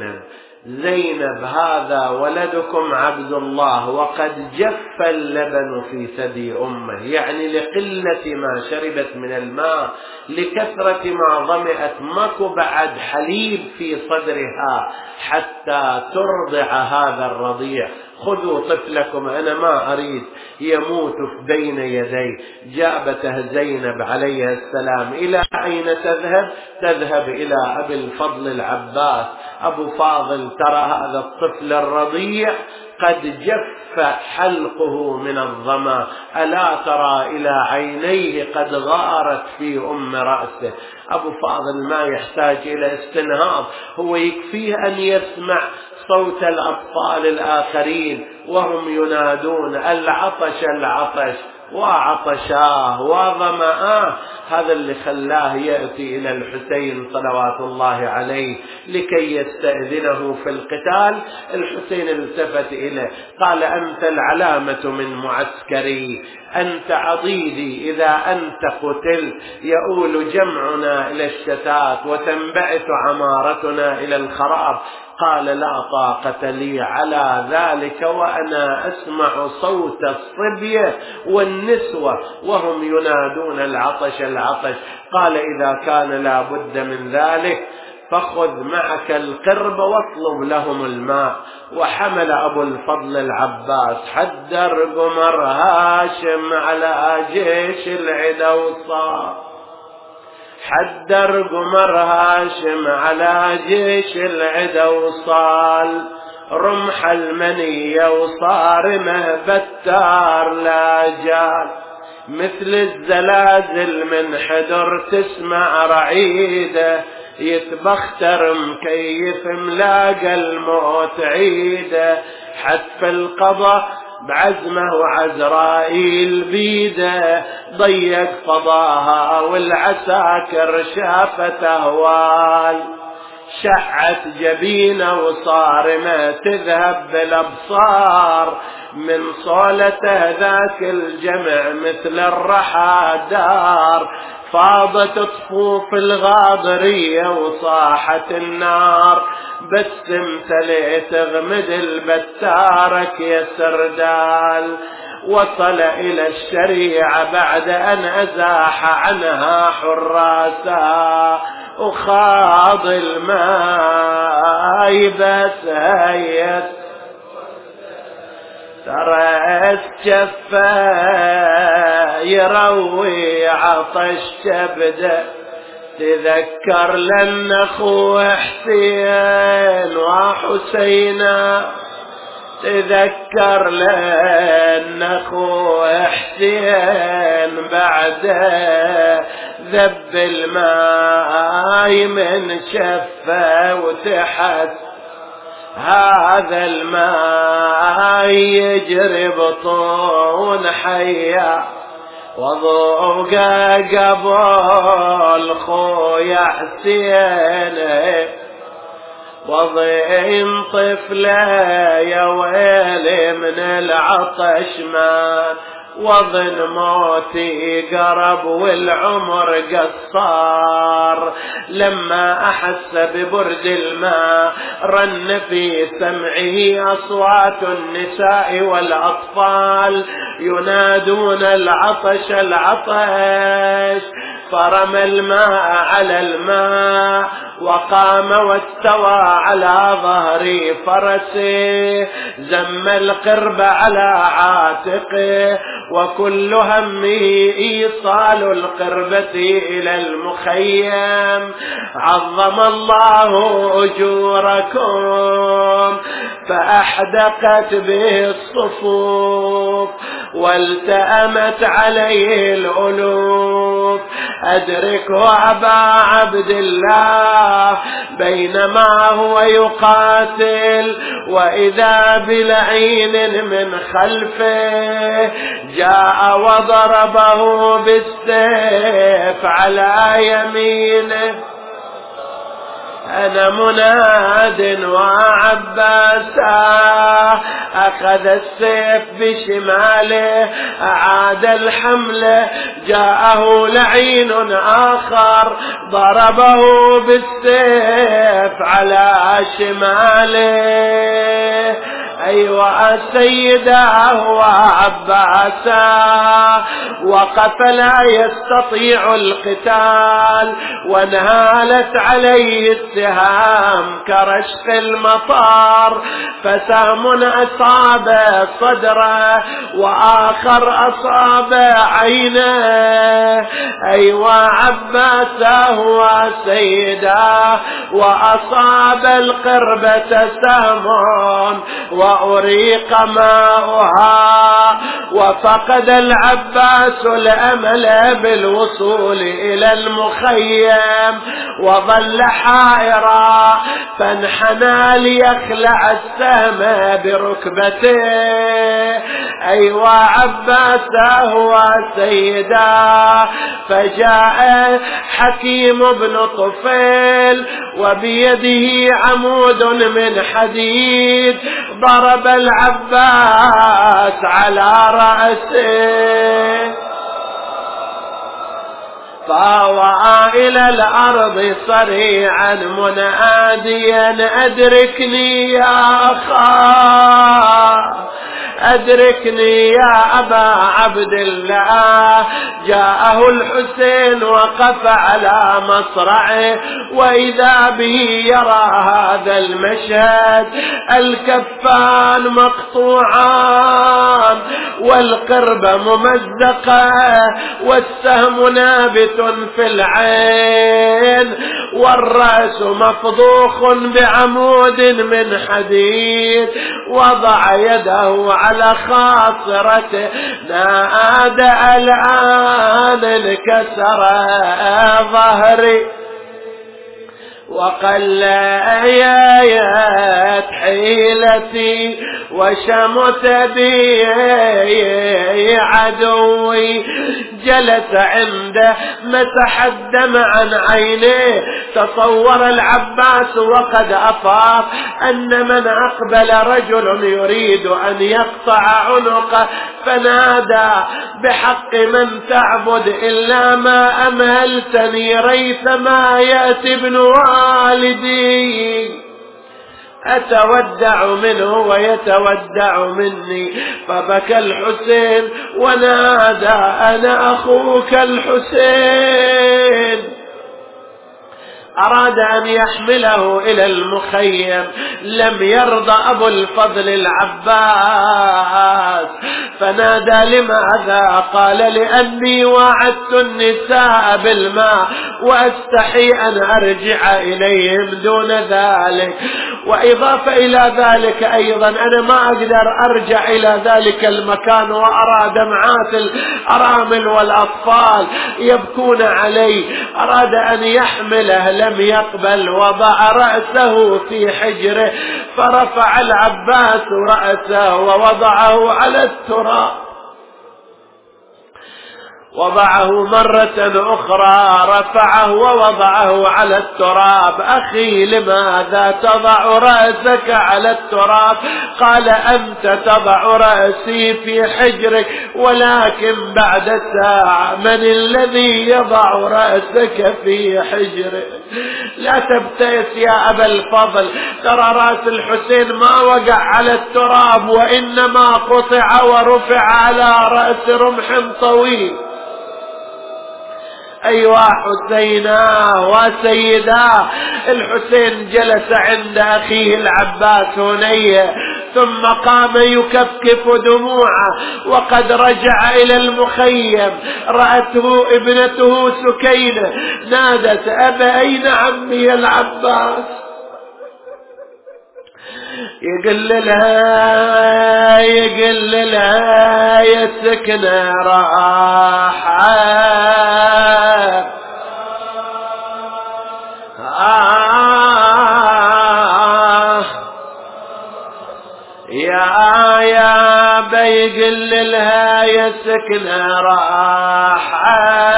زينب هذا ولدكم عبد الله وقد جف اللبن في ثدي أمه، يعني لقلة ما شربت من الماء، لكثرة ما ظمئت، ماكو بعد حليب في صدرها حتى ترضع هذا الرضيع. خذوا طفلكم، أنا ما أريد يموت بين يدي. جابته زينب عليها السلام. إلى أين تذهب؟ تذهب إلى أبي الفضل العباس. أبو فاضل، ترى هذا الطفل الرضيع قد جف حلقه من الظما، ألا ترى إلى عينيه قد غارت في رأسه. أبو فاضل ما يحتاج إلى استنهاض، هو يكفيه أن يسمع صوت الأطفال الآخرين وهم ينادون العطش العطش وعطشاه وظمآه. هذا اللي خلاه يأتي إلى الحسين صلوات الله عليه لكي يستأذنه في القتال. الحسين التفت إليه قال: أنت العلامة من معسكري، أنت عضيدي، إذا أنت قتل يؤول جمعنا إلى الشتات وتنبعث عمارتنا إلى الخراب. قال: لا طاقة لي على ذلك وأنا أسمع صوت الصبية والنسوة وهم ينادون العطش العطش. قال: إذا كان لا بد من ذلك فخذ معك القرب واطلب لهم الماء. وحمل أبو الفضل العباس حدر قمر هاشم على جيش العدا وصار، حدر قمر هاشم على جيش العدا وصال، رمح المنية وصارمه بتار لا جال، مثل الزلازل من حدر تسمع رعيده، يتبختر مكيف ملاقى الموت عيده، حتف القضاء بعزمه وعزرائيل بيده، ضيق فضاها والعساكر شافت أهوال، شعت جبينه وصارمه تذهب بالأبصار، من صولته ذاك الجمع مثل الرحى دار، فاضت طفوف الغاضرية وصاحت النار، بس امتلئت غمد البتارك يا سردال، وصل إلى الشريعة بعد أن أزاح عنها حراسا، وخاض الماء بس هيت ترى الشفة يروي عطش كبده، تذكر لن أخوه حسين وحسينا، تذكر لن أخوه حسين بعده ذب الماء من شفه وتحت هذا الماء يجري بطون حيا وضوق قبل خويا حسين وضين طفله يا ويلي من العطش ما وظن موتي قرب والعمر قصار لما أحس ببرد الماء رن في سمعه أصوات النساء والأطفال ينادون العطش العطش فرمى الماء على الماء وقام واستوى على ظهر فرسه زم القرب على عاتقه وكل همه إيصال القربة إلى المخيم عظم الله أجوركم فأحدقت به الصفوف والتأمت عليه الألوف أدركه أبا عبد الله بينما هو يقاتل وإذا بلعين من خلفه جاء وضربه بالسيف على يمينه أنا مناد وعباسا أخذ السيف بشماله أعاد الحمله جاءه لعين آخر ضربه بالسيف على شماله أيوة سيداه وعباسا وقف لا يستطيع القتال وانهالت عليه السهام كرشق المطار فسهم أصاب صدره وآخر أصاب عينه أيوة عباسا هو سيداه وأصاب القربة سهم وأريق ماؤها وفقد العباس الأمل بالوصول إلى المخيم وظل حائرا فانحنى ليخلع السهم بركبته أيوة عباس هو سيدا فجاء حكيم بن طفيل وبيده عمود من حديد ضرب العباس على رأسه فاوى إلى الأرض صريعا مناديا أدركني يا أخا أدركني يا أبا عبد الله جاءه الحسين وقف على مصرعه وإذا به يرى هذا المشهد الكفان مقطوعان والقربة ممزقة والسهم نابت في العين والرأس مفضوخ بعمود من حديد وضع يده على خاصرته نادى الآن انكسر ظهري وقلّيت حيلتي وشمت بي عدوي جلس عنده مسح الدم عن عينيه تصور العباس وقد أفاق أن من أقبل رجل يريد أن يقطع عنقه فنادى بحق من تعبد إلا ما أمهلتني ريثما يأتي ابن والدي أتودع منه ويتودع مني فبكى الحسين ونادى أنا أخوك الحسين أراد أن يحمله إلى المخيم لم يرضى أبو الفضل العباس فنادى لماذا قال لأني وعدت النساء بالماء وأستحي أن أرجع إليهم دون ذلك وإضافة إلى ذلك أيضا أنا ما أقدر أرجع إلى ذلك المكان وأرى دمعات الأرامل والأطفال يبكون علي. أراد أن يحمله لم يقبل، وضع رأسه في حجره، فرفع العباس رأسه ووضعه على التراب. وضعه مرة أخرى، رفعه ووضعه على التراب. أخي لماذا تضع رأسك على التراب؟ قال أنت تضع رأسي في حجرك، ولكن بعد ساعة من الذي يضع رأسك في حجرك؟ لا تبتئس يا أبا الفضل، ترى رأس الحسين ما وقع على التراب، وإنما قطع ورفع على رأس رمح طويل. أيها حسينا وسيدا. الحسين جلس عند أخيه العباس هنيه، ثم قام يكفكف دموعه، وقد رجع إلى المخيم. رأته ابنته سكينة نادت: أبا أين عمي العباس؟ يقل لها يا سكنة راحة، يا بيقل لها يا سكنة راحة،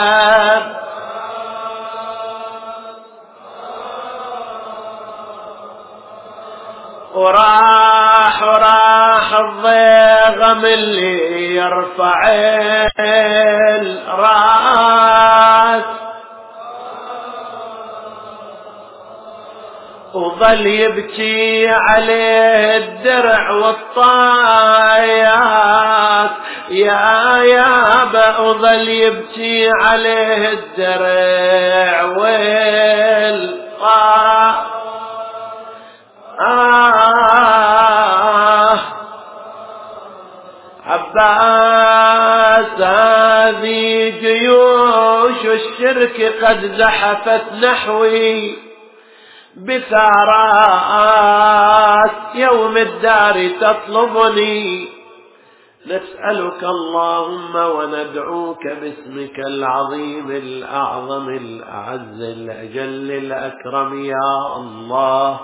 وراح الضيغم اللي يرفع الراس، وظل يبكي عليه الدرع والطايات. يا أبا وظل يبكي عليه الدرع والطايات. عباس هذه جيوش الشرك قد زحفت نحوي بثارات يوم الدار تطلبني. نسألك اللهم وندعوك باسمك العظيم الأعظم الأعز الأجل الأكرم يا الله،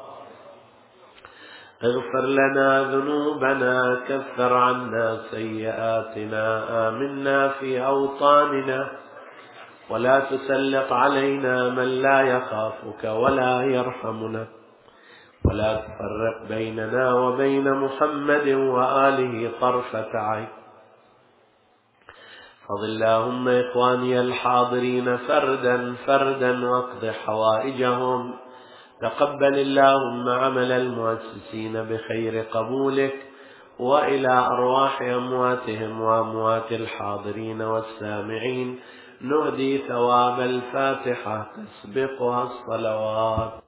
اغفر لنا ذنوبنا، كفر عنا سيئاتنا، آمنا في أوطاننا، ولا تسلط علينا من لا يخافك ولا يرحمنا، ولا تفرق بيننا وبين محمد وآله طرفة عين. فضل اللهم إخواني الحاضرين فردا فردا واقض حوائجهم. تقبل اللهم عمل المؤسسين بخير قبولك، وإلى أرواح أمواتهم وأموات الحاضرين والسامعين نهدي ثواب الفاتحة تسبقها الصلوات.